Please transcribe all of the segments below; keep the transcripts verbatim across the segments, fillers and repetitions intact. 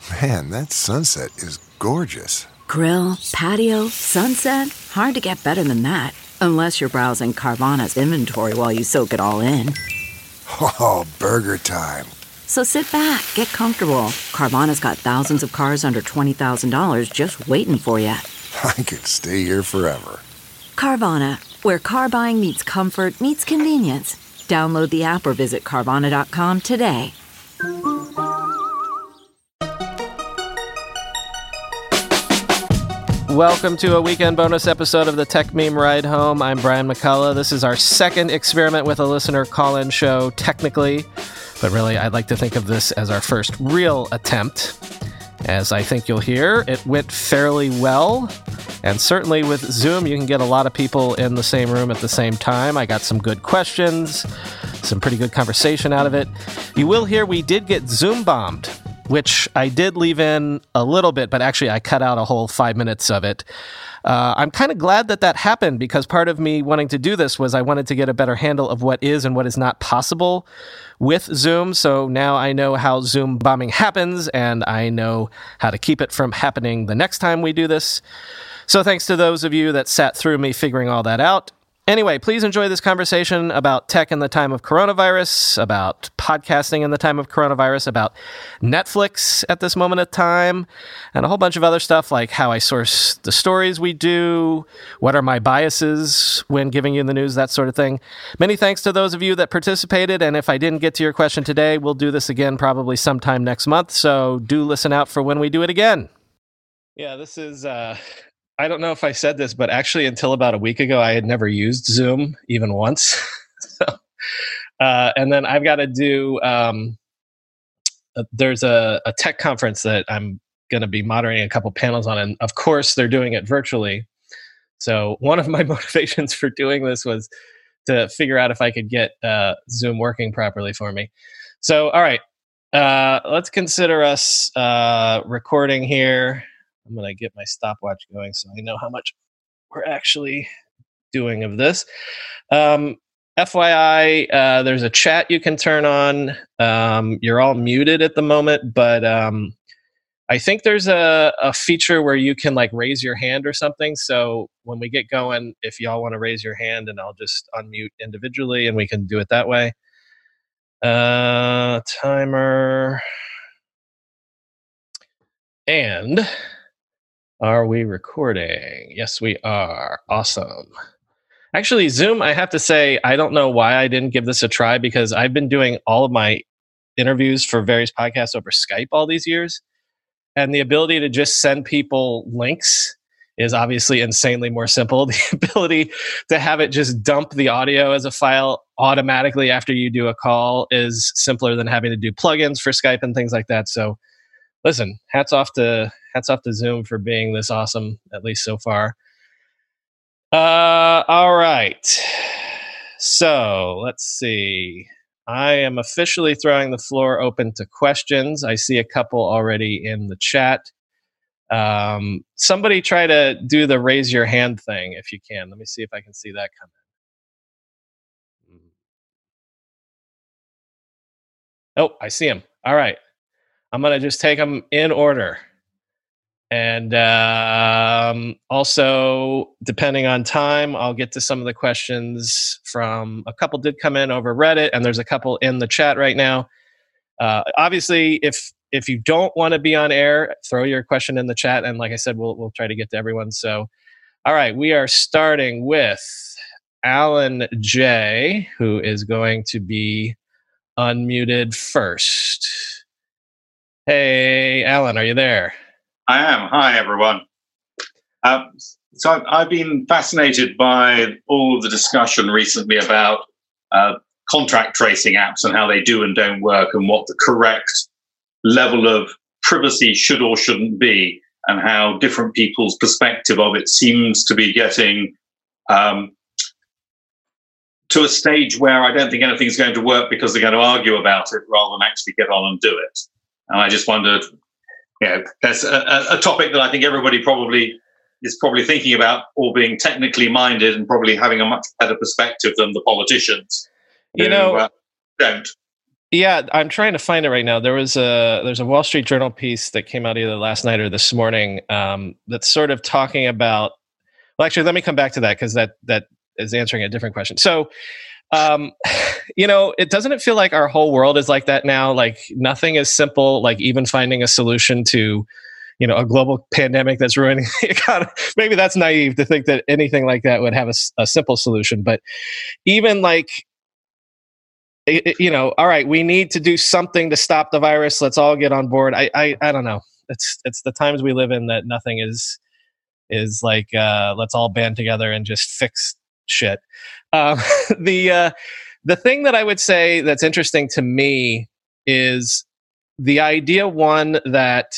Man, that sunset is gorgeous. Grill, patio, sunset. Hard to get better than that. Unless you're browsing Carvana's inventory while you soak it all in. Oh, burger time. So sit back, get comfortable. Carvana's got thousands of cars under twenty thousand dollars just waiting for you. I could stay here forever. Carvana, where car buying meets comfort, meets convenience. Download the app or visit Carvana dot com today. Welcome to a weekend bonus episode of the Tech Meme Ride Home. I'm Brian McCullough. This is our second experiment with a listener call-in show, technically. But really, I'd like to think of this as our first real attempt. As I think you'll hear, it went fairly well. And certainly with Zoom, you can get a lot of people in the same room at the same time. I got some good questions, some pretty good conversation out of it. You will hear we did get Zoom bombed, which I did leave in a little bit, but actually I cut out a whole five minutes of it. Uh, I'm kind of glad that that happened because part of me wanting to do this was I wanted to get a better handle of what is and what is not possible with Zoom. So now I know how Zoom bombing happens and I know how to keep it from happening the next time we do this. So thanks to those of you that sat through me figuring all that out. Anyway, please enjoy this conversation about tech in the time of coronavirus, about podcasting in the time of coronavirus, about Netflix at this moment of time, and a whole bunch of other stuff like how I source the stories we do, what are my biases when giving you the news, that sort of thing. Many thanks to those of you that participated, and if I didn't get to your question today, we'll do this again probably sometime next month, so do listen out for when we do it again. Yeah, this is... Uh... I don't know if I said this, but actually until about a week ago, I had never used Zoom even once. so, uh, and then I've got to do, um, uh, there's a, a tech conference that I'm going to be moderating a couple panels on. And of course, they're doing it virtually. So one of my motivations for doing this was to figure out if I could get uh, Zoom working properly for me. So, all right, uh, let's consider us uh, recording here. I'm going to get my stopwatch going so I know how much we're actually doing of this. Um, F Y I, uh, there's a chat you can turn on. Um, you're all muted at the moment, but um, I think there's a, a feature where you can like raise your hand or something. So when we get going, if y'all want to raise your hand, and I'll just unmute individually and we can do it that way. Uh, timer. And... Are we recording? Yes, we are. Awesome. Actually, Zoom, I have to say, I don't know why I didn't give this a try because I've been doing all of my interviews for various podcasts over Skype all these years. And the ability to just send people links is obviously insanely more simple. The ability to have it just dump the audio as a file automatically after you do a call is simpler than having to do plugins for Skype and things like that. So listen, hats off to hats off to Zoom for being this awesome, at least so far. Uh, all right. So let's see. I am officially throwing the floor open to questions. I see a couple already in the chat. Um, somebody try to do the raise your hand thing if you can. Let me see if I can see that come in. Oh, I see him. All right. I'm going to just take them in order. And um, also, depending on time, I'll get to some of the questions from a couple did come in over Reddit, and there's a couple in the chat right now. Uh, obviously, if if you don't want to be on air, throw your question in the chat. And like I said, we'll we'll try to get to everyone. So, all right, we are starting with Alan J, who is going to be unmuted first. Hey, Alan, are you there? I am. Hi, everyone. Um, so I've, I've been fascinated by all of the discussion recently about uh, contract tracing apps and how they do and don't work and what the correct level of privacy should or shouldn't be and how different people's perspective of it seems to be getting um, to a stage where I don't think anything's going to work because they're going to argue about it rather than actually get on and do it. And I just wondered, you know, that's a, a topic that I think everybody probably is probably thinking about, all being technically minded and probably having a much better perspective than the politicians. You who, know, uh, don't. Yeah, I'm trying to find it right now. There was a there's a Wall Street Journal piece that came out either last night or this morning um, that's sort of talking about. Well, actually, let me come back to that because that that is answering a different question. So, um, you know, it doesn't it feel like our whole world is like that now? Like nothing is simple. Like even finding a solution to, you know, a global pandemic that's ruining the economy. Maybe that's naive to think that anything like that would have a, a simple solution. But even like, you know, all right, we need to do something to stop the virus. Let's all get on board. I, I, I don't know. It's, it's the times we live in that nothing is, is like, uh, let's all band together and just fix shit. Um, the, uh, the thing that I would say that's interesting to me is the idea, one, that,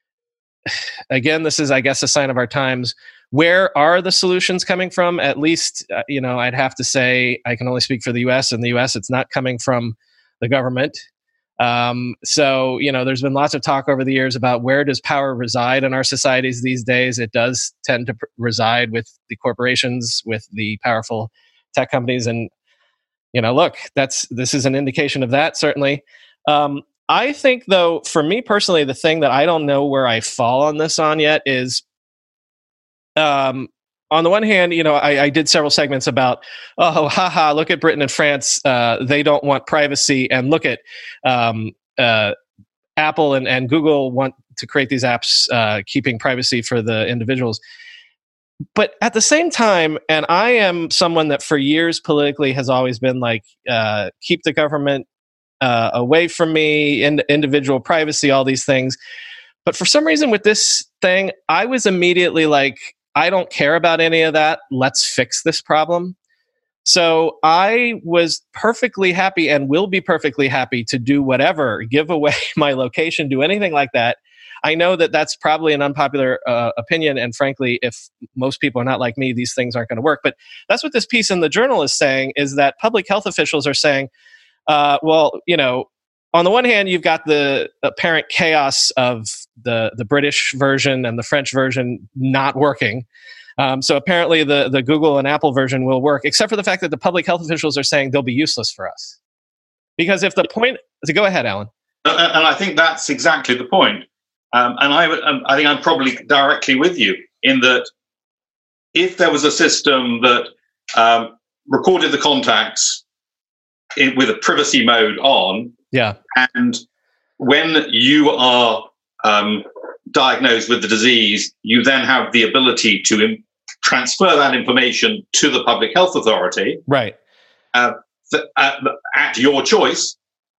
again, this is, I guess, a sign of our times. Where are the solutions coming from? At least, uh, you know, I'd have to say I can only speak for the U S. In the U S, it's not coming from the government. Um, so, you know, there's been lots of talk over the years about where does power reside in our societies these days. It does tend to pr- reside with the corporations, with the powerful tech companies. And, you know, look, that's this is an indication of that, certainly. Um, I think, though, for me personally, the thing that I don't know where I fall on this on yet is, Um, on the one hand, you know, I, I did several segments about, oh, haha, look at Britain and France. Uh, they don't want privacy. And look at um, uh, Apple and, and Google want to create these apps uh, keeping privacy for the individuals. But at the same time, and I am someone that for years politically has always been like, uh, keep the government uh, away from me, in, individual privacy, all these things. But for some reason with this thing, I was immediately like, I don't care about any of that. Let's fix this problem. So I was perfectly happy and will be perfectly happy to do whatever, give away my location, do anything like that. I know that that's probably an unpopular uh, opinion. And frankly, if most people are not like me, these things aren't going to work. But that's what this piece in the Journal is saying, is that public health officials are saying, uh, well, you know, on the one hand, you've got the apparent chaos of the, the British version and the French version not working. Um, so apparently the, the Google and Apple version will work, except for the fact that the public health officials are saying they'll be useless for us. Because if the point... So go ahead, Alan. And I think that's exactly the point. Um, and I, I think I'm probably directly with you in that if there was a system that um, recorded the contacts in, with a privacy mode on, yeah, and when you are um, diagnosed with the disease, you then have the ability to im- transfer that information to the public health authority, right? Uh, th- at, at your choice.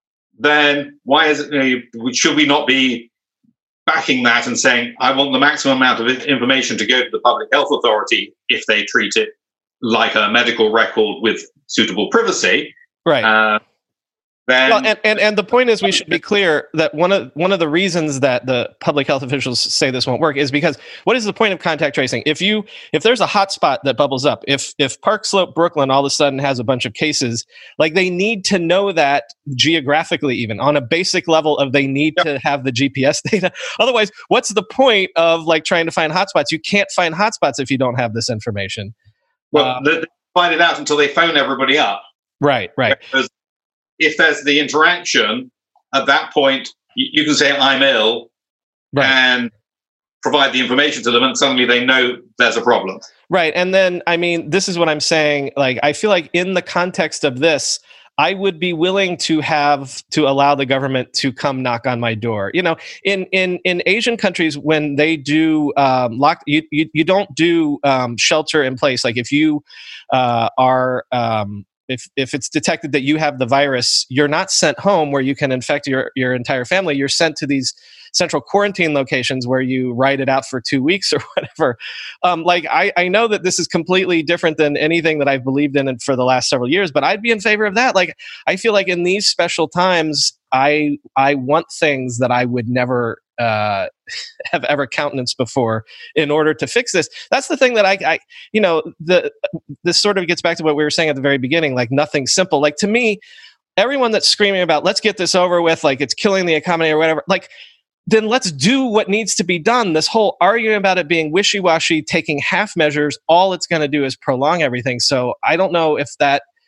Then why is it? You know, should we not be backing that and saying, I want the maximum amount of information to go to the public health authority if they treat it like a medical record with suitable privacy, right? Uh, Then, well, and, and, and the point is, we should be clear that one of one of the reasons that the public health officials say this won't work is because what is the point of contact tracing? If you if there's a hot spot that bubbles up, if if Park Slope, Brooklyn, all of a sudden has a bunch of cases, like they need to know that geographically, even on a basic level of they need yep. to have the G P S data. Otherwise, what's the point of like trying to find hotspots? You can't find hotspots if you don't have this information. Well, um, they find it out until they phone everybody up. Right, right. Because if there's the interaction, at that point, you, you can say, I'm ill, right, and provide the information to them, and suddenly they know there's a problem. Right. And then, I mean, this is what I'm saying. Like, I feel like in the context of this, I would be willing to have to allow the government to come knock on my door. You know, in in in Asian countries, when they do um, lock, you, you you don't do um, shelter in place. Like if you uh, are um, If if it's detected that you have the virus, you're not sent home where you can infect your, your entire family. You're sent to these central quarantine locations where you ride it out for two weeks or whatever. Um, like, I, I know that this is completely different than anything that I've believed in for the last several years, but I'd be in favor of that. Like, I feel like in these special times, I I want things that I would never uh, have ever countenanced before in order to fix this. That's the thing that I, I, you know, the this sort of gets back to what we were saying at the very beginning, like nothing simple. Like to me, everyone that's screaming about, let's get this over with, like it's killing the economy or whatever, like, then let's do what needs to be done. This whole argument about it being wishy-washy, taking half measures, all it's going to do is prolong everything. So I don't know if that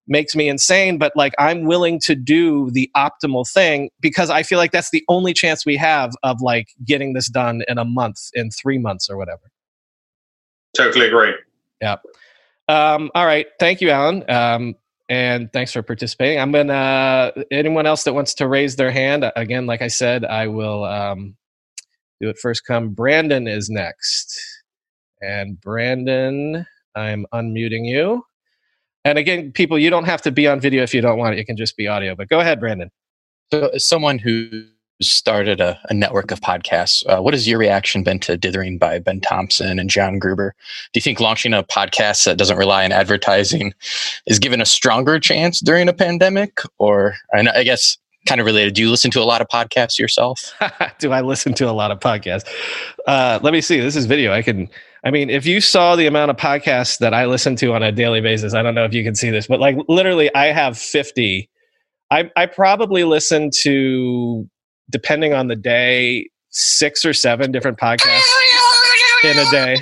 makes me insane, but like I'm willing to do the optimal thing because I feel like that's the only chance we have of like getting this done in a month, in three months or whatever. Totally agree. Yeah. Um, all right. Thank you, Alan. Um, and thanks for participating. I'm going to, anyone else that wants to raise their hand, again, like I said, I will um, do it first come. Brandon is next. And Brandon, I'm unmuting you. And again, people, you don't have to be on video if you don't want it. You can just be audio. But go ahead, Brandon. So, as someone who started a, a network of podcasts, uh, what has your reaction been to Dithering by Ben Thompson and John Gruber? Do you think launching a podcast that doesn't rely on advertising is given a stronger chance during a pandemic? Or, and I guess, kind of related, do you listen to a lot of podcasts yourself? Do I listen to a lot of podcasts? Uh, let me see. This is video. I can. I mean, if you saw the amount of podcasts that I listen to on a daily basis, I don't know if you can see this, but like literally I have fifty. I, I probably listen to, depending on the day, six or seven different podcasts in a day.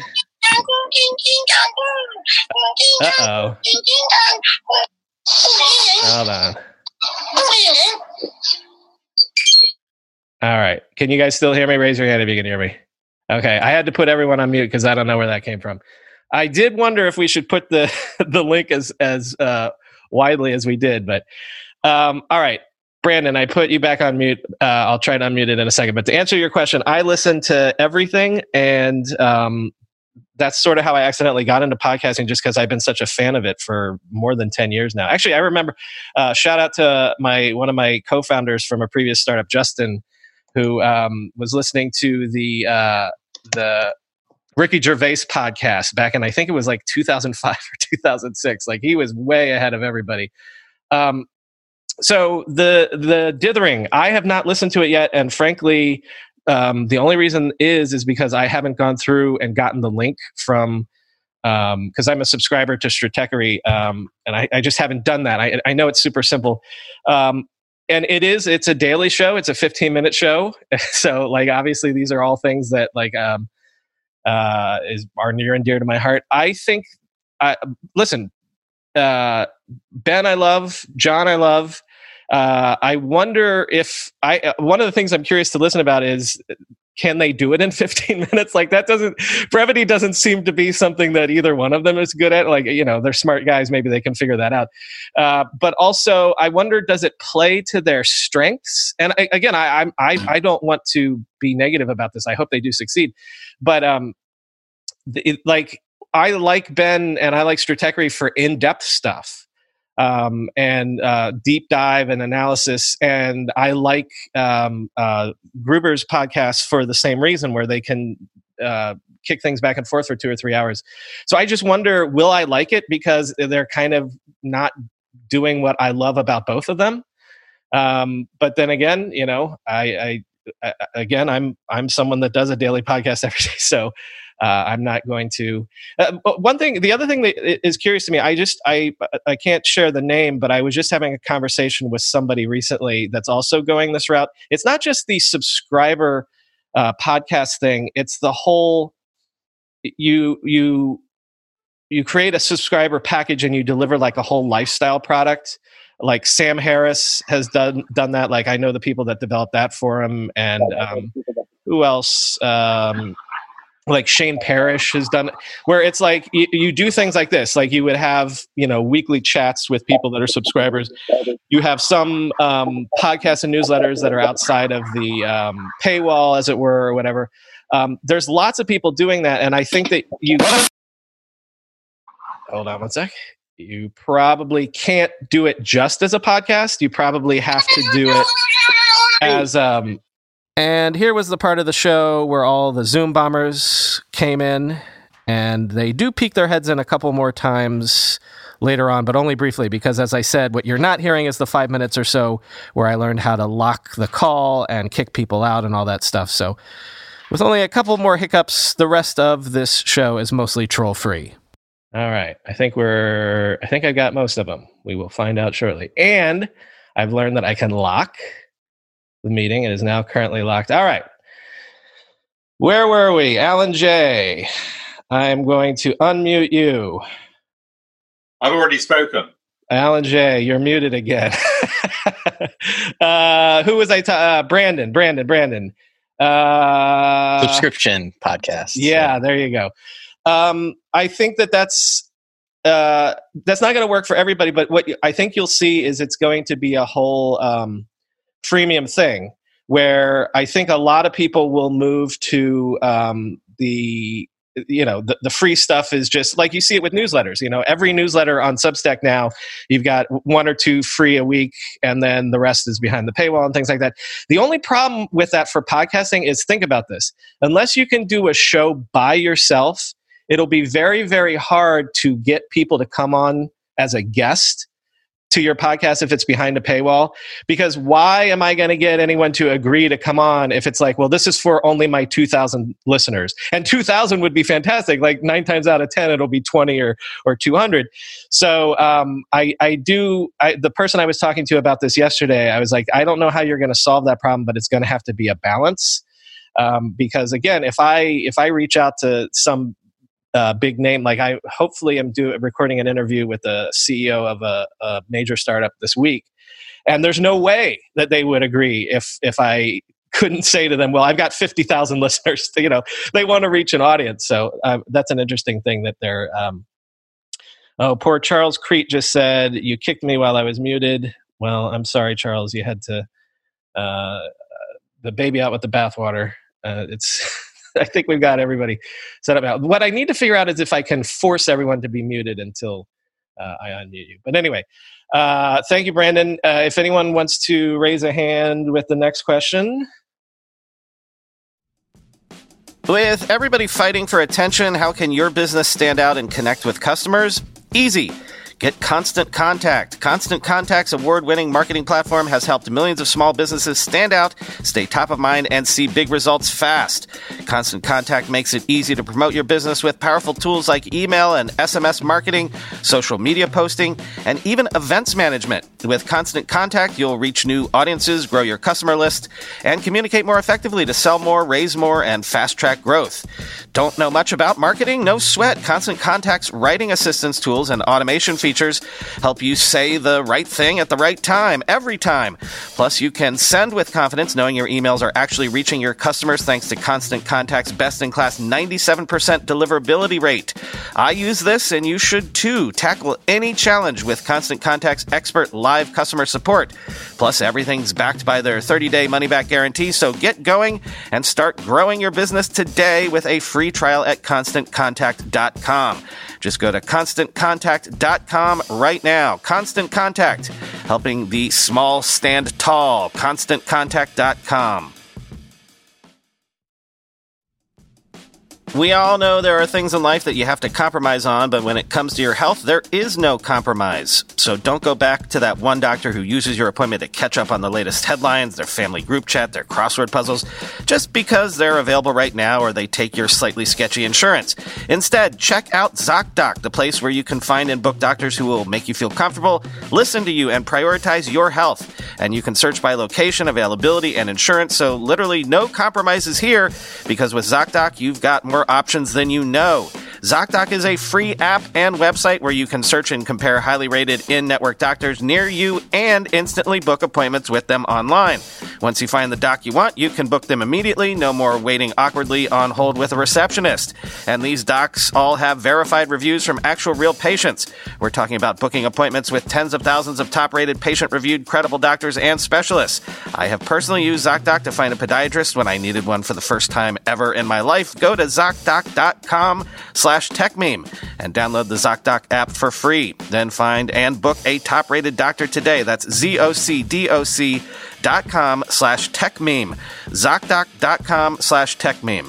Uh-oh. Hold on. All right. Can you guys still hear me? Raise your hand if you can hear me. Okay, I had to put everyone on mute because I don't know where that came from. I did wonder if we should put the the link as as uh, widely as we did, but um, all right, Brandon, I put you back on mute. Uh, I'll try to unmute it in a second. But to answer your question, I listen to everything, and um, that's sort of how I accidentally got into podcasting, just because I've been such a fan of it for more than ten years now. Actually, I remember. Uh, shout out to my one of my co-founders from a previous startup, Justin, who um, was listening to the uh, the Ricky Gervais podcast back in, I think it was like two thousand five or two thousand six. Like he was way ahead of everybody. Um, so the the Dithering, I have not listened to it yet, and frankly, um, the only reason is is because I haven't gone through and gotten the link from. Because um, I'm a subscriber to Stratechery, um, and I, I just haven't done that. I, I know it's super simple. Um, And it is, it's a daily show. It's a fifteen minute show. So like, obviously these are all things that like, um, uh, is, are near and dear to my heart. I think, uh, listen, uh, Ben, I love, John, I love, uh, I wonder if I, uh, one of the things I'm curious to listen about is, can they do it in fifteen minutes? Like that doesn't, brevity doesn't seem to be something that either one of them is good at. Like, you know, they're smart guys. Maybe they can figure that out. Uh, but also I wonder, does it play to their strengths? And I, again, I, I'm, I, I don't want to be negative about this. I hope they do succeed. But um, it, like, I like Ben and I like Stratechery for in-depth stuff. Um, and uh, deep dive and analysis. And I like um, uh, Gruber's podcast for the same reason, where they can uh, kick things back and forth for two or three hours. So I just wonder, will I like it because they're kind of not doing what I love about both of them? Um, but then again, you know, I, I, I again, I'm I'm someone that does a daily podcast every day, so. Uh, I'm not going to. Uh, one thing, the other thing that is curious to me, I just, I, I can't share the name, but I was just having a conversation with somebody recently that's also going this route. It's not just the subscriber uh, podcast thing; it's the whole. You you you create a subscriber package and you deliver like a whole lifestyle product. Like Sam Harris has done done that. Like I know the people that developed that for him, and um, who else? Um, like Shane Parrish has done, where it's like you, you do things like this. Like you would have, you know, weekly chats with people that are subscribers. You have some um, podcasts and newsletters that are outside of the um, paywall, as it were, or whatever. Um, there's lots of people doing that, and I think that you. Hold on one sec. You probably can't do it just as a podcast. You probably have to do it as. Um, And here was the part of the show where all the Zoom bombers came in, and they do peek their heads in a couple more times later on, but only briefly, because as I said, what you're not hearing is the five minutes or so where I learned how to lock the call and kick people out and all that stuff. So with only a couple more hiccups, the rest of this show is mostly troll-free. All right. I think we're, I think I got most of them. We will find out shortly. And I've learned that I can lock the meeting. It is now currently locked. All right. Where were we? Alan J. I'm going to unmute you. I've already spoken. Alan J, you're muted again. uh, who was I? Ta- uh, Brandon, Brandon, Brandon. Uh, Subscription podcast. Yeah, there you go. Um, I think that that's uh, that's not going to work for everybody, but what I think you'll see is it's going to be a whole um, freemium thing where I think a lot of people will move to um, the you know the, the free stuff is just like you see it with newsletters. You know, every newsletter on Substack now, you've got one or two free a week, and then the rest is behind the paywall and things like that. The only problem with that for podcasting is, think about this: unless you can do a show by yourself, it'll be very, very hard to get people to come on as a guest to your podcast if it's behind a paywall. Because why am I going to get anyone to agree to come on if it's like, well, this is for only my two thousand listeners? And two thousand would be fantastic. Like nine times out of ten, it'll be twenty or or two hundred. So um, I, I do, I, the person I was talking to about this yesterday, I was like, I don't know how you're going to solve that problem, but it's going to have to be a balance. Um, because again, if I if I reach out to some Uh, big name, like I hopefully am do, recording an interview with the C E O of a, a major startup this week, and there's no way that they would agree if if I couldn't say to them, well, I've got fifty thousand listeners. You know, they want to reach an audience, so uh, that's an interesting thing that they're. Um, oh, poor Charles Crete just said, "You kicked me while I was muted." Well, I'm sorry, Charles. You had to uh, the baby out with the bathwater. Uh, it's. I think we've got everybody set up now. What I need to figure out is if I can force everyone to be muted until uh, I unmute you. But anyway, uh, thank you, Brandon. Uh, if anyone wants to raise a hand with the next question. With everybody fighting for attention, how can your business stand out and connect with customers? Easy. Get Constant Contact. Constant Contact's award-winning marketing platform has helped millions of small businesses stand out, stay top of mind, and see big results fast. Constant Contact makes it easy to promote your business with powerful tools like email and S M S marketing, social media posting, and even events management. With Constant Contact, you'll reach new audiences, grow your customer list, and communicate more effectively to sell more, raise more, and fast-track growth. Don't know much about marketing? No sweat. Constant Contact's writing assistance tools and automation features help you say the right thing at the right time, every time. Plus, you can send with confidence knowing your emails are actually reaching your customers thanks to Constant Contact's best-in-class ninety-seven percent deliverability rate. I use this, and you should too. Tackle any challenge with Constant Contact's expert live customer support. Plus, everything's backed by their thirty-day money-back guarantee, so get going and start growing your business today with a free trial at constant contact dot com. Just go to constant contact dot com right now. Constant Contact, helping the small stand tall. constant contact dot com. We all know there are things in life that you have to compromise on, but when it comes to your health, there is no compromise. So don't go back to that one doctor who uses your appointment to catch up on the latest headlines, their family group chat, their crossword puzzles, just because they're available right now or they take your slightly sketchy insurance. Instead, check out ZocDoc, the place where you can find and book doctors who will make you feel comfortable, listen to you, and prioritize your health. And you can search by location, availability, and insurance, so literally no compromises here, because with ZocDoc, you've got more options than you know. ZocDoc is a free app and website where you can search and compare highly rated in-network doctors near you and instantly book appointments with them online. Once you find the doc you want, you can book them immediately. No more waiting awkwardly on hold with a receptionist. And these docs all have verified reviews from actual real patients. We're talking about booking appointments with tens of thousands of top-rated, patient-reviewed, credible doctors and specialists. I have personally used ZocDoc to find a podiatrist when I needed one for the first time ever in my life. Go to ZocDoc dot com slash TechMeme and download the ZocDoc app for free. Then find and book a top-rated doctor today. That's Z-O-C-D-O-C dot com slash TechMeme. ZocDoc dot com slash TechMeme.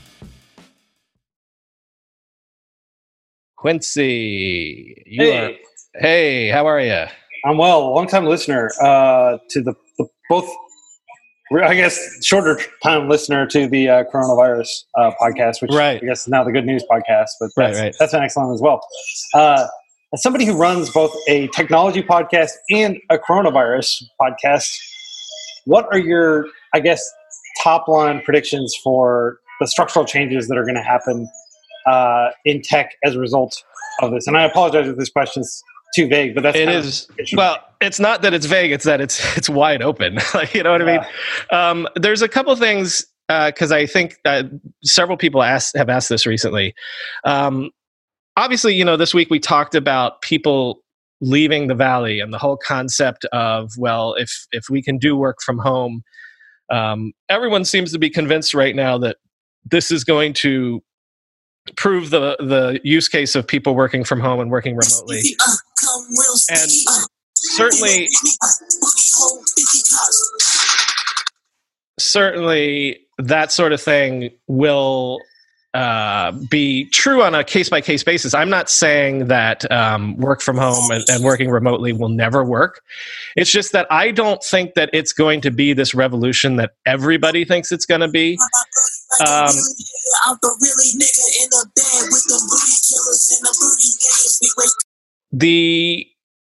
Quincy, you hey. are. Hey, how are you? I'm well. Long-time listener uh, to the, the both. I guess shorter time listener to the uh, coronavirus uh, podcast, which right. I guess is now the Good News podcast, but right, that's, right. that's an excellent as well. Uh, as somebody who runs both a technology podcast and a coronavirus podcast, what are your, I guess, top line predictions for the structural changes that are going to happen uh, in tech as a result of this? And I apologize if this question's too vague, but that's it kind is. of Well, it's not that it's vague; it's that it's it's wide open. Like, you know what yeah. I mean? Um, there's a couple things because uh, I think uh, several people asked have asked this recently. Um, obviously, you know, this week we talked about people leaving the Valley and the whole concept of, well, if if we can do work from home, um, everyone seems to be convinced right now that this is going to prove the the use case of people working from home and working remotely. And certainly, certainly that sort of thing will uh, be true on a case-by-case basis. I'm not saying that um, work from home and, and working remotely will never work. It's just that I don't think that it's going to be this revolution that everybody thinks it's going to be. Um, the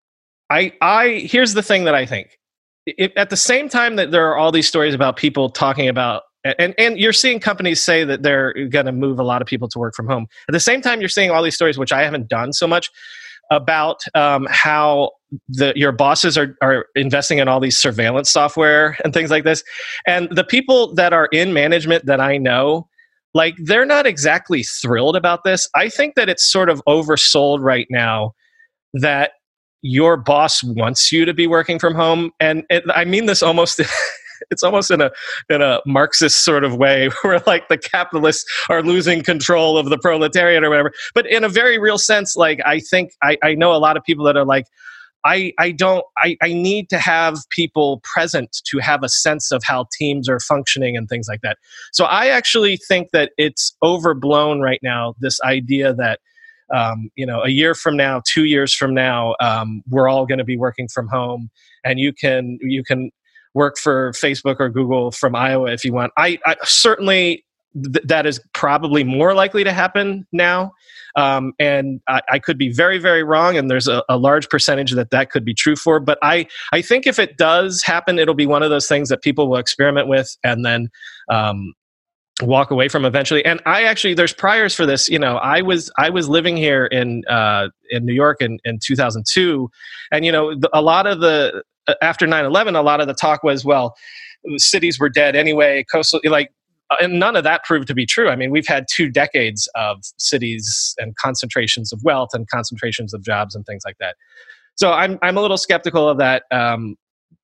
I I here's the thing that I think. It, at the same time that there are all these stories about people talking about, and, and you're seeing companies say that they're going to move a lot of people to work from home. At the same time, you're seeing all these stories, which I haven't done so much, about um, how the your bosses are, are investing in all these surveillance software and things like this. And the people that are in management that I know, like, they're not exactly thrilled about this. I think that it's sort of oversold right now that your boss wants you to be working from home. And it, I mean this almost, it's almost in a in a Marxist sort of way where like the capitalists are losing control of the proletariat or whatever. But in a very real sense, like I think, I, I know a lot of people that are like, I, I don't, I, I need to have people present to have a sense of how teams are functioning and things like that. So I actually think that it's overblown right now, this idea that Um, you know, a year from now, two years from now, um, we're all going to be working from home, and you can you can work for Facebook or Google from Iowa if you want. I, I certainly th- that is probably more likely to happen now, um, and I, I could be very very wrong. And there's a, a large percentage that that could be true for. But I I think if it does happen, it'll be one of those things that people will experiment with, and then Um, walk away from eventually. And I actually, there's priors for this. You know, I was I was living here in uh, in New York in, in two thousand two, and you know, the, a lot of the after nine eleven, a lot of the talk was, well, cities were dead anyway. Coastal, like, and none of that proved to be true. I mean, we've had two decades of cities and concentrations of wealth and concentrations of jobs and things like that. So I'm I'm a little skeptical of that. Um,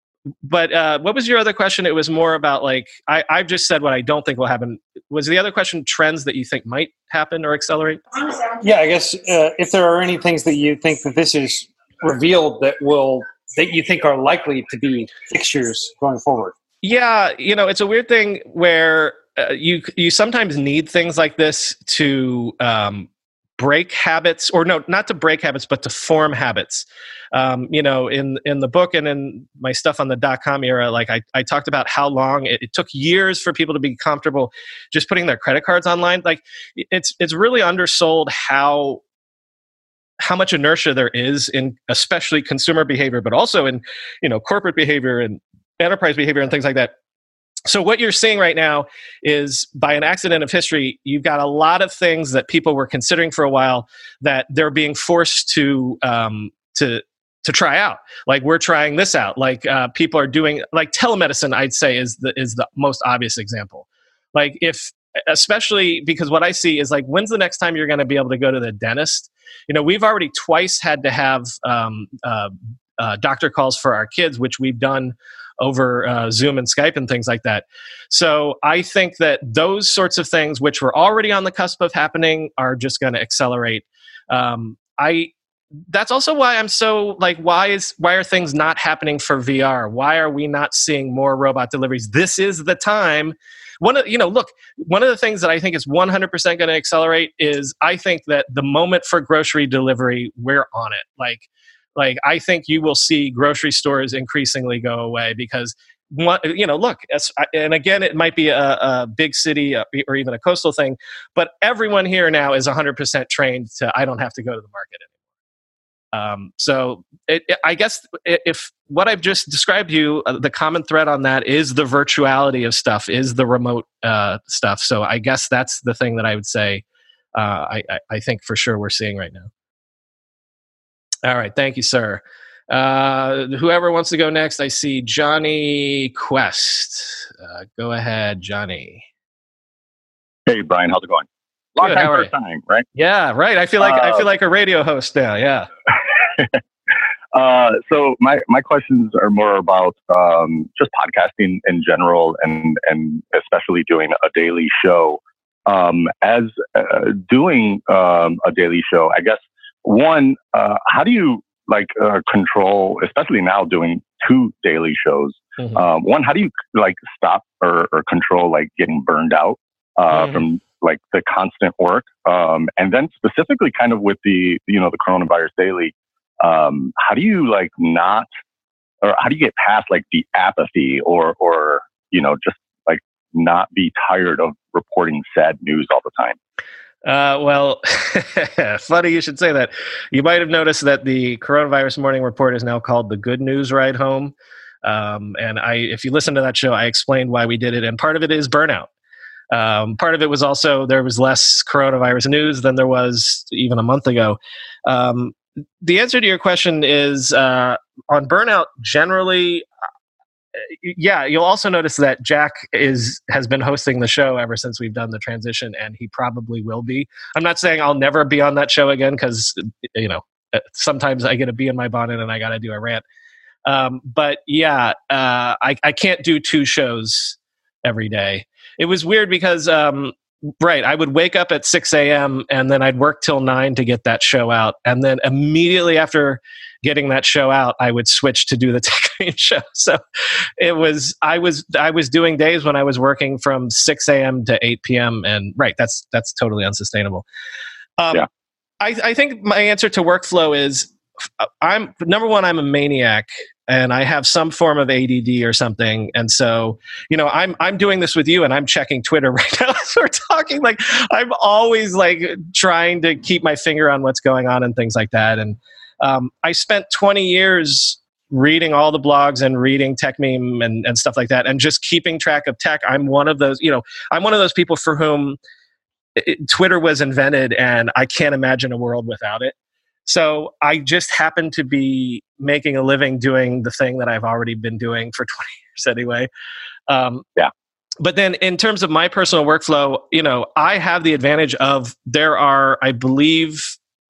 But uh, what was your other question? It was more about like, I, I've just said what I don't think will happen. Was the other question trends that you think might happen or accelerate? Yeah, I guess uh, if there are any things that you think that this is revealed that will, that you think are likely to be fixtures going forward. Yeah, you know, it's a weird thing where uh, you you sometimes need things like this to um, break habits, or no, not to break habits, but to form habits. Um, you know, in in the book and in my stuff on the dot-com era, like I, I talked about how long it, it took years for people to be comfortable just putting their credit cards online. Like it's it's really undersold how how much inertia there is in especially consumer behavior, but also in, you know, corporate behavior and enterprise behavior and things like that. So what you're seeing right now is, by an accident of history, you've got a lot of things that people were considering for a while that they're being forced to um, to to try out. Like we're trying this out. Like uh, people are doing, like telemedicine, I'd say is the is the most obvious example. Like if, especially because what I see is like, when's the next time you're going to be able to go to the dentist? You know, we've already twice had to have um, uh, uh, doctor calls for our kids, which we've done over uh, Zoom and Skype and things like that. So I think that those sorts of things, which were already on the cusp of happening, are just going to accelerate. Um, I that's also why I'm so like, why is why are things not happening for V R? Why are we not seeing more robot deliveries? This is the time. One of you know, look, one of the things that I think is one hundred percent going to accelerate is I think that the moment for grocery delivery, we're on it. Like. Like, I think you will see grocery stores increasingly go away because, one, you know, look, and again, it might be a, a big city or even a coastal thing, but everyone here now is one hundred percent trained to, I don't have to go to the market anymore. Um, so it, it, I guess if what I've just described to you, uh, the common thread on that is the virtuality of stuff, is the remote uh, stuff. So I guess that's the thing that I would say uh, I, I think for sure we're seeing right now. All right. Thank you, sir. Uh, whoever wants to go next, I see Johnny Quest. Uh, go ahead, Johnny. Hey, Brian, how's it going? Long Good, time, how are first time, right? Yeah, right. I feel like uh, I feel like a radio host now. Yeah. uh, so my my questions are more about um, just podcasting in general, and and especially doing a daily show. Um, as uh, doing um, a daily show, I guess one, uh, how do you like uh, control, especially now doing two daily shows? Mm-hmm. Um, one, how do you like stop or, or control like getting burned out uh, mm-hmm. from like the constant work? Um, and then specifically kind of with the, you know, the Coronavirus Daily, um, how do you like not, or how do you get past like the apathy or, or, you know, just like not be tired of reporting sad news all the time? Uh, well, funny you should say that. You might have noticed that the Coronavirus Morning Report is now called the Good News Ride Home. Um, and I, if you listen to that show, I explained why we did it. And part of it is burnout. Um, part of it was also there was less coronavirus news than there was even a month ago. Um, the answer to your question is uh, on burnout generally. Yeah, you'll also notice that Jack is has been hosting the show ever since we've done the transition, and he probably will be. I'm not saying I'll never be on that show again because, you know, sometimes I get a bee in my bonnet and I got to do a rant. Um, but yeah, uh, I, I can't do two shows every day. It was weird because, um, right, I would wake up at six a.m. and then I'd work till nine to get that show out. And then immediately after getting that show out, I would switch to do the Tech Meme show. So it was, I was, I was doing days when I was working from six a.m. to eight p.m. And right, that's, that's totally unsustainable. Um, yeah. I, I think my answer to workflow is I'm number one, I'm a maniac and I have some form of A D D or something. And so, you know, I'm, I'm doing this with you and I'm checking Twitter right now as we're talking. Like I'm always like trying to keep my finger on what's going on and things like that. And um, I spent twenty years reading all the blogs and reading Tech Meme and, and stuff like that. And just keeping track of tech. I'm one of those, you know, I'm one of those people for whom it, Twitter was invented and I can't imagine a world without it. So I just happen to be making a living doing the thing that I've already been doing for twenty years anyway. Um, yeah. But then in terms of my personal workflow, you know, I have the advantage of there are, I believe,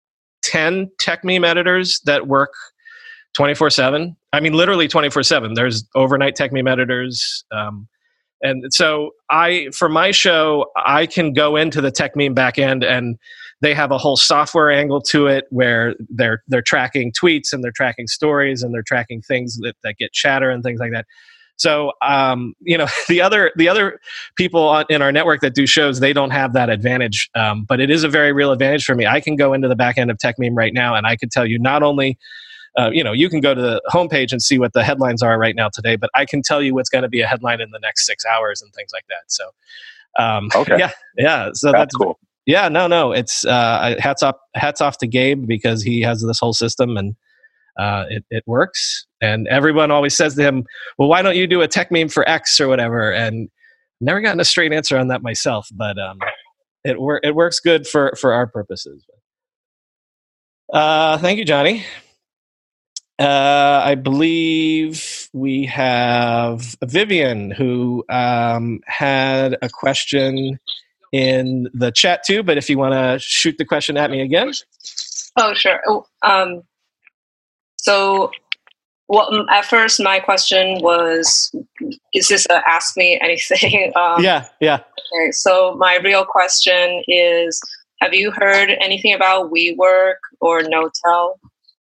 ten Tech Meme editors that work twenty-four seven. I mean, literally twenty-four seven. There's overnight Tech Meme editors. Um, and so I, for my show, I can go into the Tech Meme backend and they have a whole software angle to it where they're they're tracking tweets and they're tracking stories and they're tracking things that, that get chatter and things like that. So, um, you know, the other the other people on, in our network that do shows, they don't have that advantage. Um, but it is a very real advantage for me. I can go into the back end of Tech Meme right now and I can tell you not only, uh, you know, you can go to the homepage and see what the headlines are right now today, but I can tell you what's going to be a headline in the next six hours and things like that. So, um, okay. yeah, yeah. So that's, that's cool. Yeah, no, no. It's uh, hats off, hats off to Gabe because he has this whole system and uh, it it works. And everyone always says to him, "Well, why don't you do a Tech Meme for X or whatever?" And never gotten a straight answer on that myself, but um, it wor- it works good for for our purposes. Uh, thank you, Johnny. Uh, I believe we have Vivian who um, had a question in the chat too, but if you want to shoot the question at me again. Oh, sure. Oh, um, so well, at first my question was, is this a ask me anything? um, yeah, yeah. Okay, so my real question is, have you heard anything about WeWork or Knotel?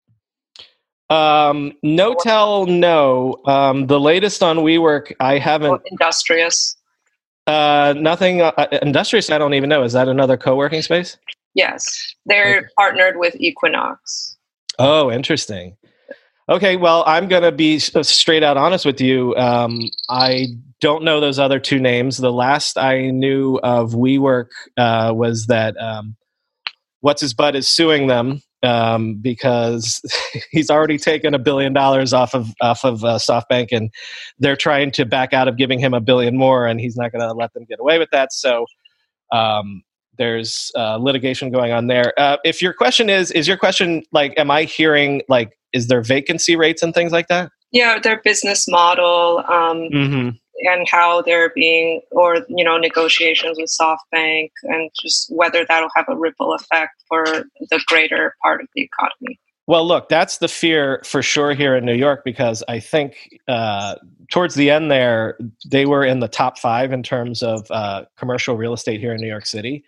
Um, Knotel, no. Um, the latest on WeWork, I haven't. Or Industrious. Uh, nothing. Uh, Industrious, I don't even know. Is that another co-working space? Yes. They're okay. Partnered with Equinox. Oh, interesting. Okay, well, I'm going to be straight out honest with you. Um, I don't know those other two names. The last I knew of WeWork uh, was that um, What's His Butt is suing them um, because he's already taken a billion dollars off of off of uh, SoftBank, and they're trying to back out of giving him a billion more, and he's not going to let them get away with that. So um, there's uh, litigation going on there. Uh, if your question is, is your question like, am I hearing like, is there vacancy rates and things like that? Yeah, their business model um, Mm-hmm. and how they're being, or you know, negotiations with SoftBank, and just whether that'll have a ripple effect for the greater part of the economy. Well, look, that's the fear for sure here in New York, because I think uh, towards the end there, they were in the top five in terms of uh, commercial real estate here in New York City.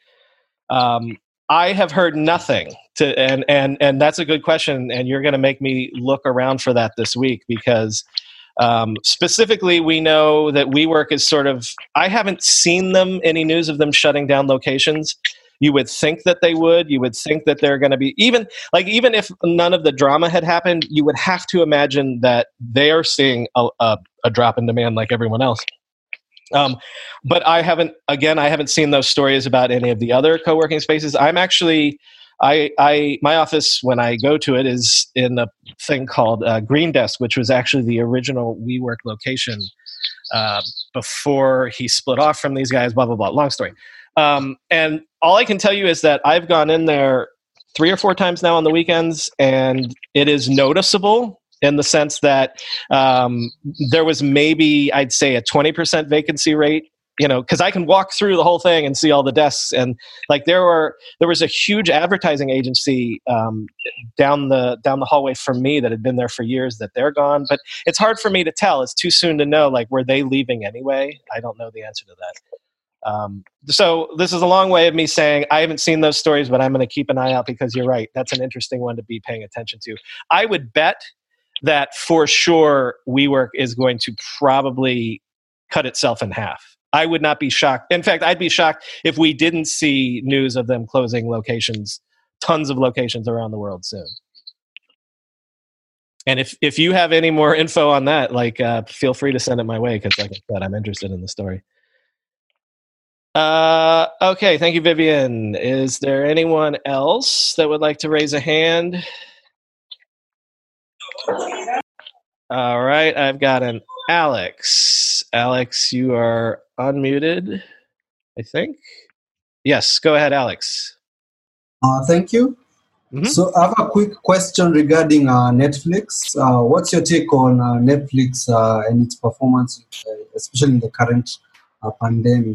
Um, I have heard nothing to, and and and that's a good question, and you're going to make me look around for that this week, because um, specifically we know that WeWork is sort of. I haven't seen them any news of them shutting down locations. You would think that they would. You would think that they're going to be even like even if none of the drama had happened, you would have to imagine that they are seeing a, a, a drop in demand like everyone else. Um, but I haven't. Again, I haven't seen those stories about any of the other co-working spaces. I'm actually, I, I, my office when I go to it is in a thing called uh, Green Desk, which was actually the original WeWork location uh, before he split off from these guys. Blah blah blah. Long story. Um, and all I can tell you is that I've gone in there three or four times now on the weekends, and it is noticeable in the sense that um, there was maybe, I'd say, a twenty percent vacancy rate, you know, because I can walk through the whole thing and see all the desks. And like there were, there was a huge advertising agency um, down the down the hallway from me that had been there for years, that they're gone. But it's hard for me to tell. It's too soon to know, like, were they leaving anyway? I don't know the answer to that. Um, so this is a long way of me saying I haven't seen those stories, but I'm going to keep an eye out, because you're right. That's an interesting one to be paying attention to. I would bet that for sure WeWork is going to probably cut itself in half. I would not be shocked. In fact, I'd be shocked if we didn't see news of them closing locations, tons of locations around the world soon. And if, if you have any more info on that, like uh, feel free to send it my way, because like I said, I'm interested in the story. Uh, okay, thank you, Vivian. Is there anyone else that would like to raise a hand? All right, I've got an Alex. Alex, you are unmuted, I think. Yes, go ahead, Alex. Uh, thank you. Mm-hmm. So I have a quick question regarding uh, Netflix. Uh, what's your take on uh, Netflix uh, and its performance, uh, especially in the current uh, pandemic?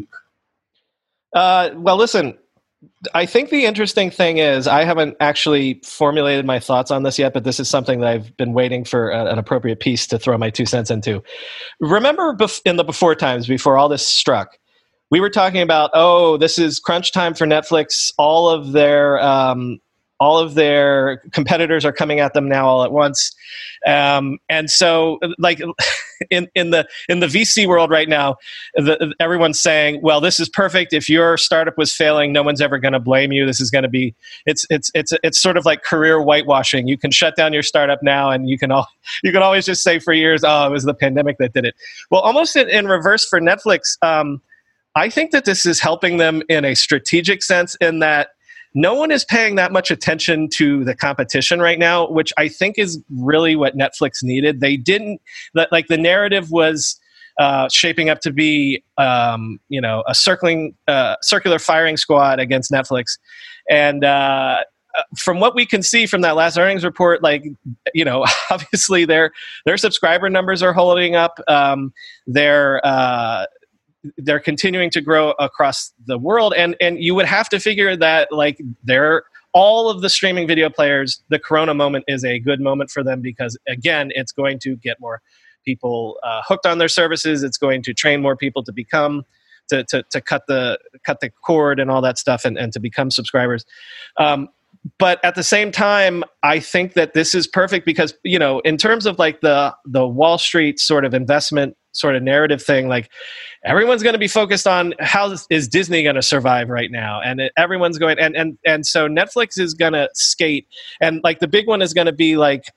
Uh, well, listen, I think the interesting thing is I haven't actually formulated my thoughts on this yet, but this is something that I've been waiting for a, an appropriate piece to throw my two cents into. Remember bef- in the before times, before all this struck, we were talking about, oh, this is crunch time for Netflix. All of their um, all of their competitors are coming at them now all at once. Um, and so like in, in the in the V C world right now, the, everyone's saying, well, this is perfect. If your startup was failing, no one's ever going to blame you. This is going to be, it's it's it's it's sort of like career whitewashing. You can shut down your startup now, and you can all you can always just say for years, oh, it was the pandemic that did it. Well, almost in, in reverse for Netflix, um, I think that this is helping them in a strategic sense, in that no one is paying that much attention to the competition right now, which I think is really what Netflix needed. They didn't, like the narrative was uh, shaping up to be, um, you know, a circling, uh, circular firing squad against Netflix. And uh, from what we can see from that last earnings report, like, you know, obviously their their subscriber numbers are holding up. Um, their uh, they're continuing to grow across the world, and and you would have to figure that like they're all of the streaming video players, the Corona moment is a good moment for them, because again, it's going to get more people uh, hooked on their services. It's going to train more people to become to to, to cut the cut the cord and all that stuff, and, and to become subscribers. Um, But at the same time, I think that this is perfect because, you know, in terms of like the the Wall Street sort of investment sort of narrative thing, like everyone's going to be focused on how is Disney going to survive right now, and it, everyone's going and and and so Netflix is going to skate, and like the big one is going to be like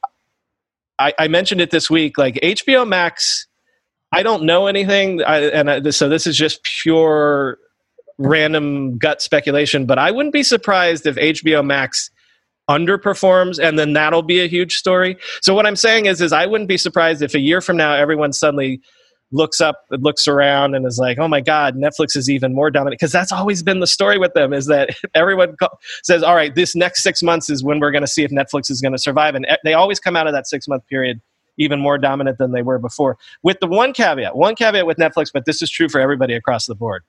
I, I mentioned it this week, like H B O Max. I don't know anything, I, and I, so this is just pure random gut speculation, but I wouldn't be surprised if H B O Max underperforms, and then that'll be a huge story. So what I'm saying is, is I wouldn't be surprised if a year from now everyone's suddenly looks up, looks around, and is like, "Oh my God, Netflix is even more dominant." Because that's always been the story with them: is that everyone co- says, "All right, this next six months is when we're going to see if Netflix is going to survive," and they always come out of that six month period even more dominant than they were before. With the one caveat, one caveat with Netflix, but this is true for everybody across the board.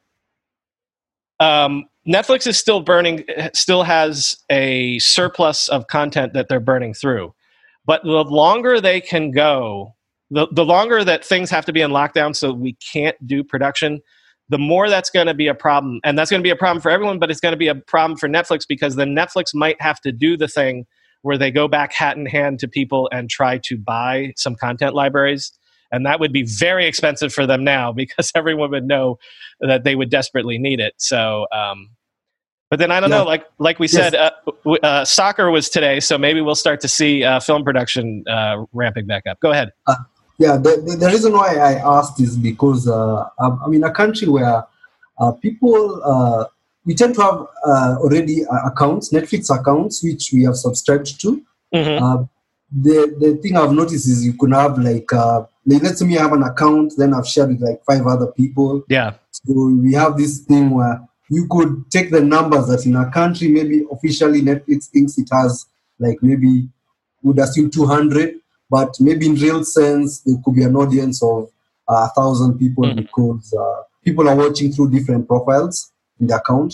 Um, Netflix is still burning, still has a surplus of content that they're burning through, but the longer they can go. The, the longer that things have to be in lockdown so we can't do production, the more that's going to be a problem. And that's going to be a problem for everyone, but it's going to be a problem for Netflix because then Netflix might have to do the thing where they go back hat in hand to people and try to buy some content libraries. And that would be very expensive for them now because everyone would know that they would desperately need it. So, um, but then I don't yeah. know, like like we yes. said, uh, uh, soccer was today, so maybe we'll start to see uh, film production uh, ramping back up. Go ahead. Uh, Yeah, the, the, the reason why I asked is because uh, I'm in a country where uh, people, uh, we tend to have uh, already accounts, Netflix accounts, which we have subscribed to. Mm-hmm. Uh, the, the thing I've noticed is you could have like, uh, like, let's say me have an account, then I've shared with like five other people. Yeah. So we have this thing where you could take the numbers that in a country, maybe officially Netflix thinks it has like maybe would assume two hundred. But maybe in real sense, there could be an audience of a uh, thousand people mm-hmm. because uh, people are watching through different profiles in the account.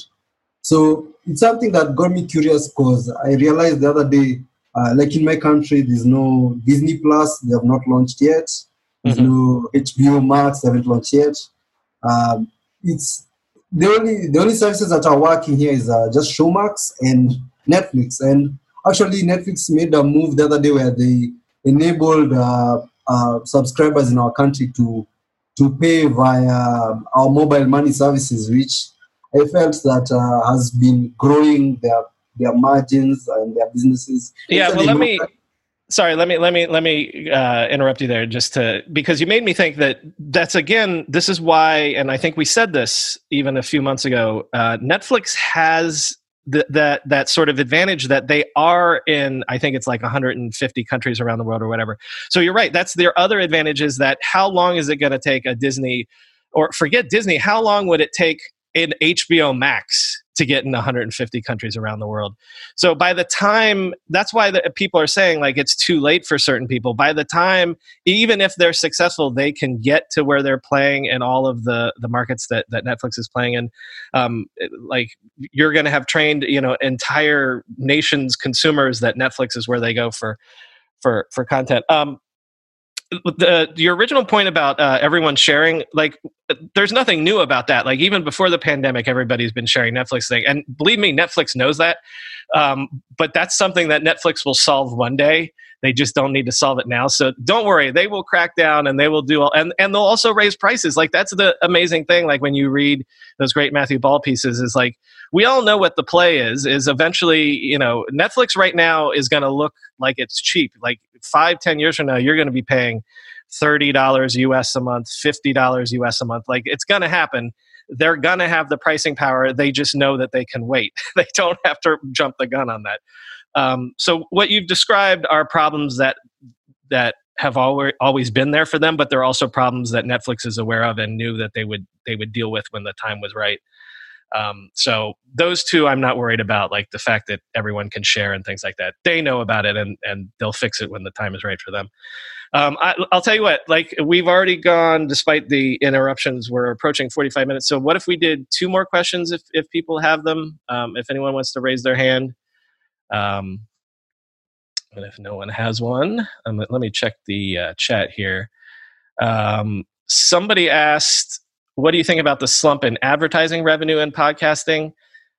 So it's something that got me curious because I realized the other day, uh, like in my country, there's no Disney Plus, they have not launched yet. There's mm-hmm. no H B O Max, they haven't launched yet. Um, it's the only the only services that are working here is uh, just Showmax and Netflix. And actually, Netflix made a move the other day where they enabled uh, uh, subscribers in our country to to pay via our mobile money services, which I felt that uh, has been growing their their margins and their businesses. Yeah, well, let me. Sorry, let me let me let me uh, interrupt you there, just to because you made me think that that's again. This is why, and I think we said this even a few months ago. Uh, Netflix has The, that that sort of advantage that they are in, I think it's like one hundred fifty countries around the world or whatever. So you're right. That's their other advantage is that how long is it going to take a Disney, or forget Disney, how long would it take an H B O Max to get in one hundred fifty countries around the world? So by the time, that's why the, people are saying like it's too late for certain people. By the time, even if they're successful, they can get to where they're playing in all of the, the markets that, that Netflix is playing in. Um, like you're going to have trained, you know, entire nations' consumers that Netflix is where they go for, for, for content. Um, The, your original point about uh, everyone sharing, like, there's nothing new about that. Like, even before the pandemic, everybody's been sharing Netflix thing. And believe me, Netflix knows that. Um, but that's something that Netflix will solve one day. They just don't need to solve it now. So don't worry, they will crack down and they will do all, and, and they'll also raise prices. Like, that's the amazing thing. Like, when you read those great Matthew Ball pieces, is like, we all know what the play is, is eventually, you know, Netflix right now is going to look like it's cheap. Like five, ten years from now, you're going to be paying thirty dollars U S a month, fifty dollars U S a month. Like, it's going to happen. They're going to have the pricing power. They just know that they can wait. They don't have to jump the gun on that. Um, so what you've described are problems that that have always always been there for them, but they're also problems that Netflix is aware of and knew that they would they would deal with when the time was right. Um, so those two, I'm not worried about, like the fact that everyone can share and things like that. They know about it, and and they'll fix it when the time is right for them. Um, I, I'll tell you what, like, we've already gone, despite the interruptions, we're approaching forty-five minutes. So what if we did two more questions if if people have them? Um, if anyone wants to raise their hand. Um, and if no one has one, um, let me check the uh, chat here. Um, somebody asked, what do you think about the slump in advertising revenue in podcasting?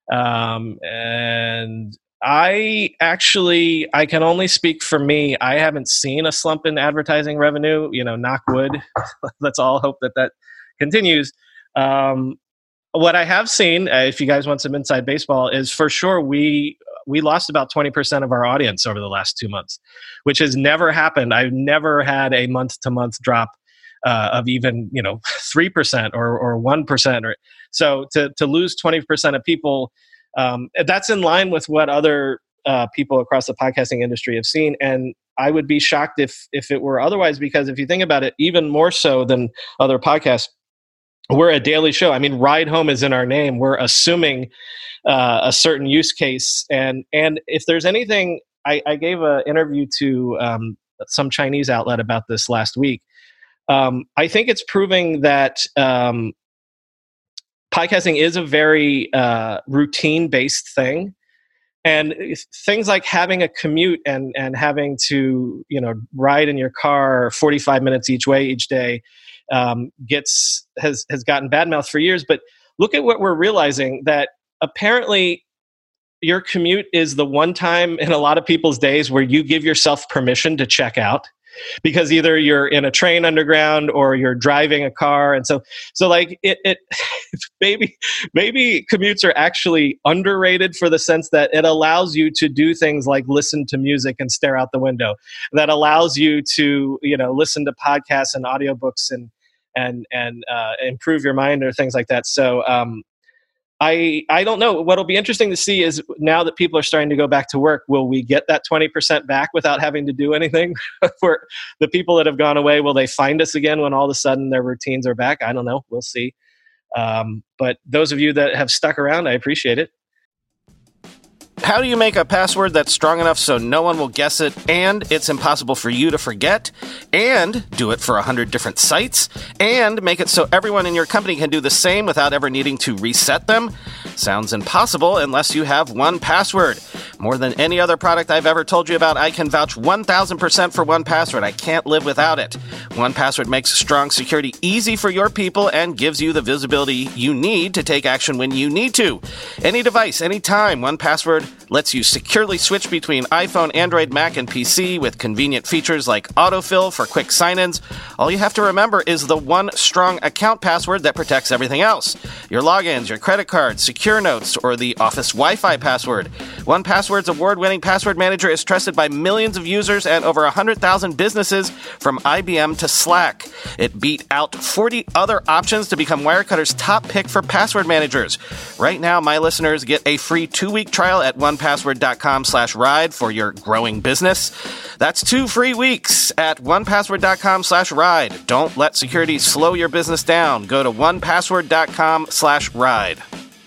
Um, and I actually, I can only speak for me. I haven't seen a slump in advertising revenue, you know, knock wood. Let's all hope that that continues. Um, what I have seen, uh, if you guys want some inside baseball, is for sure we we lost about twenty percent of our audience over the last two months, which has never happened. I've never had a month-to-month drop uh, of even, you know, three percent or or one percent. Or so to to lose twenty percent of people, um, that's in line with what other uh, people across the podcasting industry have seen. And I would be shocked if if it were otherwise, because if you think about it, even more so than other podcasts, we're a daily show. I mean, Ride Home is in our name. We're assuming uh, a certain use case. And and if there's anything, I, I gave an interview to um, some Chinese outlet about this last week. Um, I think it's proving that um, podcasting is a very uh, routine-based thing. And things like having a commute and, and having to, you know, ride in your car forty-five minutes each way each day um, gets has has gotten bad mouth for years. But look at what we're realizing, that apparently your commute is the one time in a lot of people's days where you give yourself permission to check out, because either you're in a train underground or you're driving a car. And so, so like it, it maybe, maybe commutes are actually underrated for the sense that it allows you to do things like listen to music and stare out the window, that allows you to, you know, listen to podcasts and audiobooks and, and, and uh, improve your mind or things like that. So, um, I I don't know. What'll be interesting to see is, now that people are starting to go back to work, will we get that twenty percent back without having to do anything? For the people that have gone away, will they find us again when all of a sudden their routines are back? I don't know. We'll see. Um, but those of you that have stuck around, I appreciate it. How do you make a password that's strong enough so no one will guess it, and it's impossible for you to forget, and do it for a hundred different sites, and make it so everyone in your company can do the same without ever needing to reset them? Sounds impossible unless you have one Password. More than any other product I've ever told you about, I can vouch one thousand percent for one Password. I can't live without it. one Password makes strong security easy for your people and gives you the visibility you need to take action when you need to. Any device, anytime, one Password lets you securely switch between iPhone, Android, Mac, and P C with convenient features like autofill for quick sign-ins. All you have to remember is the one strong account password that protects everything else. Your logins, your credit cards, secure notes, or the Office Wi-Fi password. one Password's award-winning password manager is trusted by millions of users and over one hundred thousand businesses, from I B M to Slack. It beat out forty other options to become Wirecutter's top pick for password managers. Right now, my listeners get a free two-week trial at one password dot com slash ride for your growing business. That's two free weeks at one password dot com slash ride. Don't let security slow your business down. Go to one password dot com slash ride.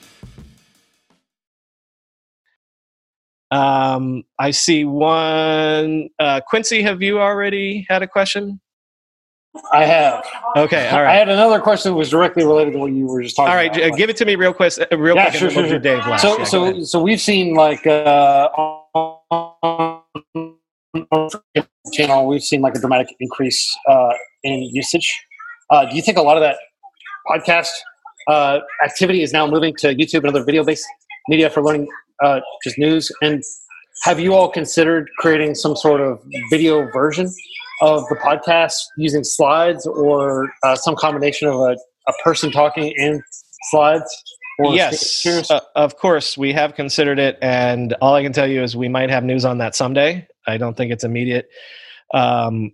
Um, I see one. Uh, Quincy, have you already had a question? I have. Okay, all right. I had another question that was directly related to what you were just talking all right, about. All right, give it to me real quick. Real yeah, quick. sure, sure, sure. Dave last. So, yeah, so, so we've seen like uh, on channel, we've seen like a dramatic increase uh, in usage. Uh, do you think a lot of that podcast uh, activity is now moving to YouTube and other video-based media for learning uh, just news? And have you all considered creating some sort of video version of the podcast using slides, or uh, some combination of a, a person talking and slides? Yes, uh, of course, we have considered it, and all I can tell you is we might have news on that someday. I don't think it's immediate. Um,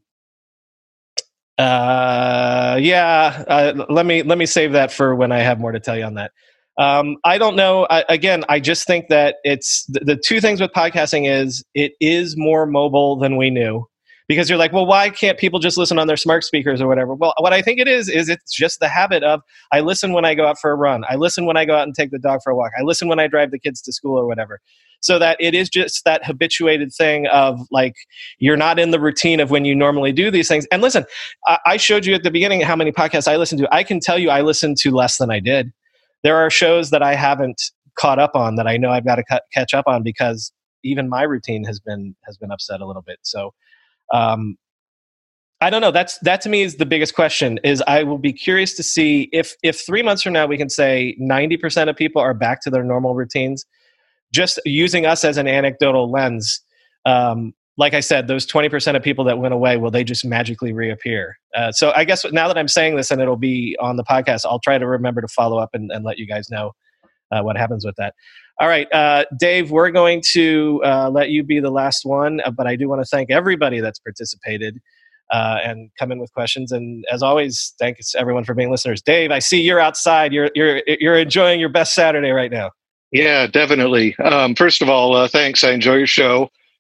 uh, yeah, uh, let me let me save that for when I have more to tell you on that. Um, I don't know. I, again, I just think that it's the, the two things with podcasting is it is more mobile than we knew. Because you're like, well, why can't people just listen on their smart speakers or whatever? Well, what I think it is, is it's just the habit of, I listen when I go out for a run. I listen when I go out and take the dog for a walk. I listen when I drive the kids to school or whatever. So that it is just that habituated thing of like, you're not in the routine of when you normally do these things. And listen, I, I showed you at the beginning how many podcasts I listen to. I can tell you I listen to less than I did. There are shows that I haven't caught up on that I know I've got to cut, catch up on, because even my routine has been has been upset a little bit. So Um, I don't know. That's that to me is the biggest question. Is I will be curious to see if if three months from now we can say ninety percent of people are back to their normal routines, just using us as an anecdotal lens. Um, like I said, those twenty percent of people that went away, will they just magically reappear? Uh, so I guess now that I'm saying this and it'll be on the podcast, I'll try to remember to follow up and, and let you guys know uh, what happens with that. All right, uh, Dave, we're going to uh, let you be the last one, uh, but I do want to thank everybody that's participated uh, and come in with questions. And as always, thanks everyone for being listeners. Dave, I see you're outside. You're you're you're enjoying your best Saturday right now. Yeah, definitely. Um, first of all, uh, thanks. I enjoy your show,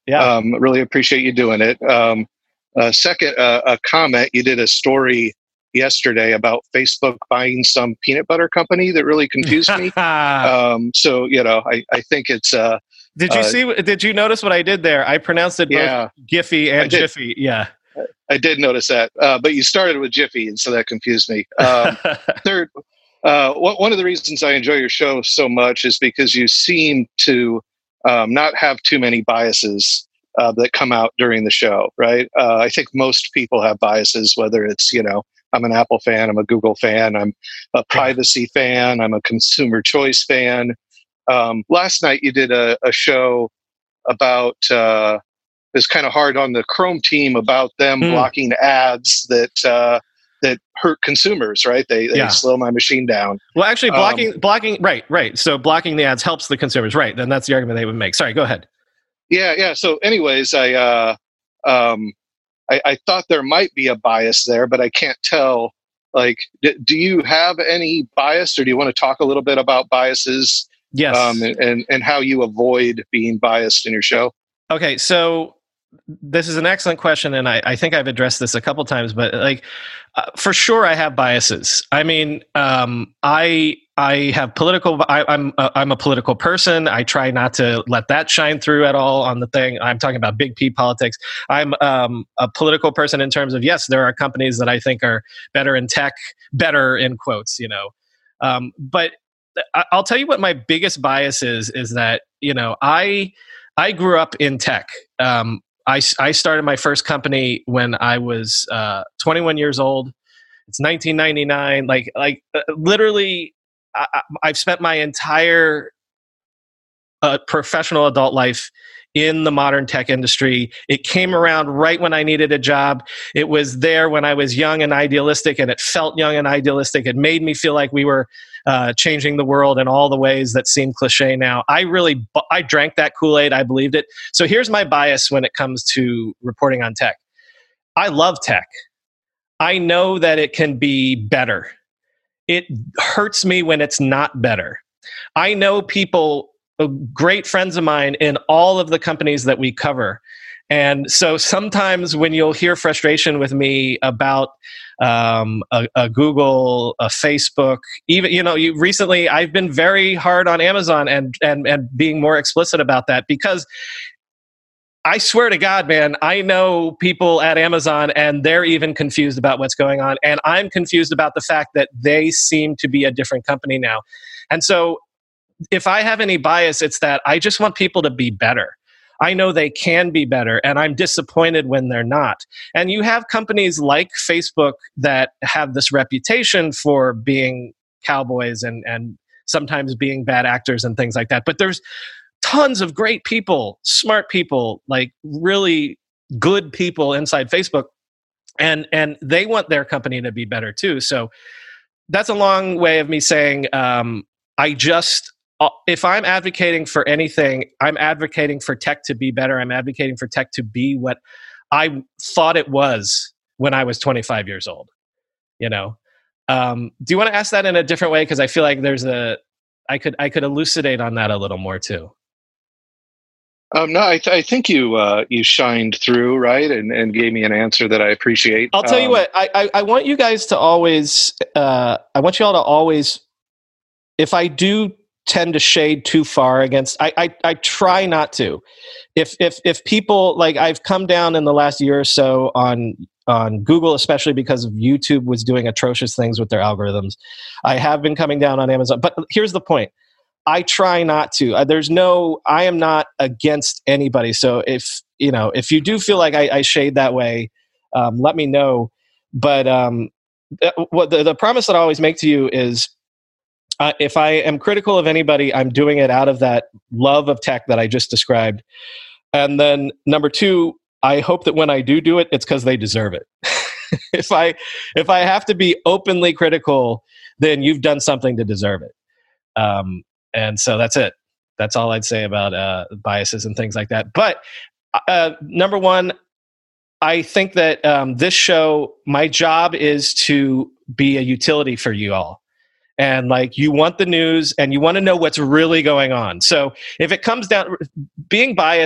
Yeah. Um, really appreciate you doing it. Um, uh, second, uh, a comment. You did a story yesterday about Facebook buying some peanut butter company that really confused me. um, so, you know, I, I think it's... Uh, did you uh, see, did you notice what I did there? I pronounced it both yeah, Giphy and Jiffy. Yeah. I did notice that. Uh, but you started with Jiffy, and so that confused me. Um, third, uh, one of the reasons I enjoy your show so much is because you seem to um, not have too many biases uh, that come out during the show, right? Uh, I think most people have biases, whether it's, you know, I'm an Apple fan, I'm a Google fan, I'm a privacy fan, I'm a consumer choice fan. Um, last night you did a, a show about, uh, it's kind of hard on the Chrome team about them mm. blocking ads that uh, that hurt consumers, right? They, they yeah. slow my machine down. Well, actually, blocking, um, blocking, right, right. So blocking the ads helps the consumers, right? Then that's the argument they would make. Sorry, go ahead. Yeah, yeah. So, anyways, I, uh, um, I, I thought there might be a bias there, but I can't tell. Like, d- do you have any bias, or do you want to talk a little bit about biases? Yes. Um, and, and and how you avoid being biased in your show? Okay, so this is an excellent question, and I, I think I've addressed this a couple times, but like uh, for sure, I have biases. I mean, um, I I have political. I, I'm uh, I'm a political person. I try not to let that shine through at all on the thing. I'm talking about big P politics. I'm um, a political person in terms of, yes, there are companies that I think are better in tech, better in quotes, you know, um, but I, I'll tell you what my biggest bias is. Is that, you know, I I grew up in tech. Um, I, I started my first company when I was uh, twenty-one years old. It's nineteen ninety-nine. Like, like uh, literally, I, I've spent my entire uh, professional adult life in the modern tech industry. It came around right when I needed a job. It was there when I was young and idealistic, and it felt young and idealistic. It made me feel like we were uh, changing the world in all the ways that seem cliche now. I really, I drank that Kool-Aid. I believed it. So here's my bias when it comes to reporting on tech. I love tech. I know that it can be better. It hurts me when it's not better. I know people, great friends of mine in all of the companies that we cover. And so sometimes when you'll hear frustration with me about um, a, a Google, a Facebook, even, you know, you recently, I've been very hard on Amazon and, and, and being more explicit about that, because I swear to God, man, I know people at Amazon and they're even confused about what's going on. And I'm confused about the fact that they seem to be a different company now. And so if I have any bias, it's that I just want people to be better. I know they can be better, and I'm disappointed when they're not. And you have companies like Facebook that have this reputation for being cowboys and, and sometimes being bad actors and things like that. But there's tons of great people, smart people, like really good people inside Facebook, and and they want their company to be better too. So that's a long way of me saying um, I just, if I'm advocating for anything, I'm advocating for tech to be better. I'm advocating for tech to be what I thought it was when I was twenty-five years old. You know, um, do you want to ask that in a different way? Because I feel like there's a, I could I could elucidate on that a little more too. Um, no, I, th- I think you uh, you shined through, right, and, and gave me an answer that I appreciate. I'll tell um, you what, I, I, I want you guys to always, uh, I want you all to always, if I do tend to shade too far against, I, I, I try not to. If if if people, like, I've come down in the last year or so on on Google, especially because of YouTube was doing atrocious things with their algorithms. I have been coming down on Amazon, but here's the point. I try not to. Uh, there's no, I am not against anybody. So if, you know, if you do feel like I, I shade that way, um, let me know. But um, th- what the, the promise that I always make to you is uh, if I am critical of anybody, I'm doing it out of that love of tech that I just described. And then number two, I hope that when I do do it, it's because they deserve it. if I if I have to be openly critical, then you've done something to deserve it. Um, And so that's it. That's all I'd say about uh, biases and things like that. But uh, number one, I think that um, this show, my job is to be a utility for you all. And like, you want the news and you want to know what's really going on. So if it comes down, being biased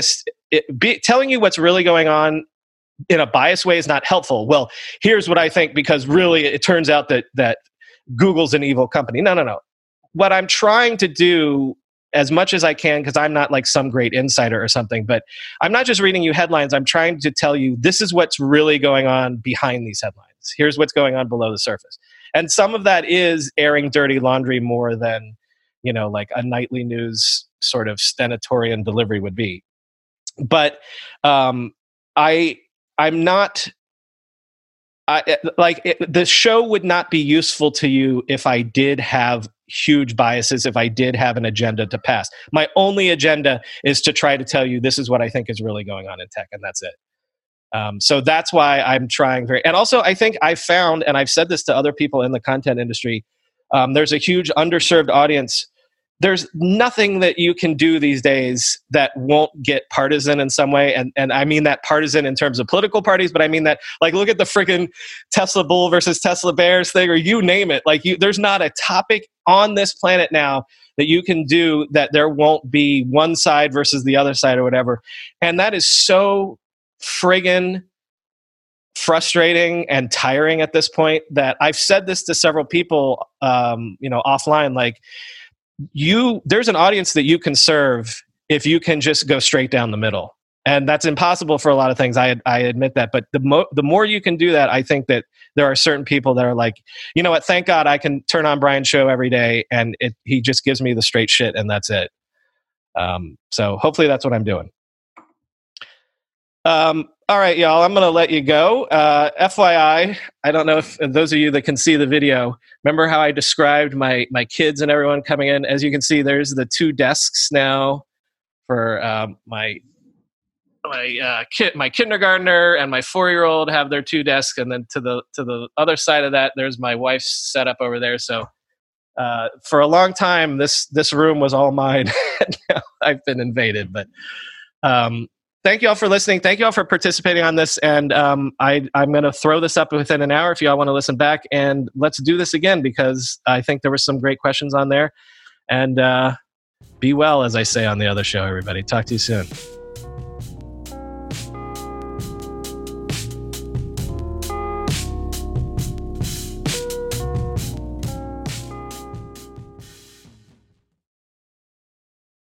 it, be, telling you what's really going on in a biased way is not helpful. Well, here's what I think, because really it turns out that that Google's an evil company. No, no, no. What I'm trying to do as much as I can, because I'm not like some great insider or something, but I'm not just reading you headlines. I'm trying to tell you this is what's really going on behind these headlines. Here's what's going on below the surface. And some of that is airing dirty laundry more than, you know, like a nightly news sort of stentorian delivery would be. But um, I... I'm not, I, like, it, the show would not be useful to you if I did have huge biases, if I did have an agenda to pass. My only agenda is to try to tell you this is what I think is really going on in tech, and that's it. Um, so that's why I'm trying very, and also I think I found, and I've said this to other people in the content industry, um, there's a huge underserved audience. There's nothing that you can do these days that won't get partisan in some way. And and I mean that partisan in terms of political parties, but I mean that, like, look at the freaking Tesla Bull versus Tesla Bears thing, or you name it. Like, you, there's not a topic on this planet now that you can do that there won't be one side versus the other side or whatever. And that is so friggin' frustrating and tiring at this point that I've said this to several people, um, you know, offline, like, you there's an audience that you can serve if you can just go straight down the middle, and that's impossible for a lot of things. I I admit that, but the mo- the more you can do that, I think that there are certain people that are like, you know what? Thank God I can turn on Brian's show every day, and it he just gives me the straight shit, and that's it. Um, so hopefully that's what I'm doing. Um, all right, y'all, I'm going to let you go. Uh, F Y I, I don't know if those of you that can see the video, remember how I described my my kids and everyone coming in? As you can see, there's the two desks now for um, my my uh, kid, my kindergartner and my four-year-old have their two desks, and then to the to the other side of that, there's my wife's setup over there. So uh, for a long time, this this room was all mine. Now I've been invaded, but. Um, Thank you all for listening. Thank you all for participating on this. And um, I, I'm going to throw this up within an hour if you all want to listen back. And let's do this again, because I think there were some great questions on there. And uh, be well, as I say on the other show, everybody. Talk to you soon.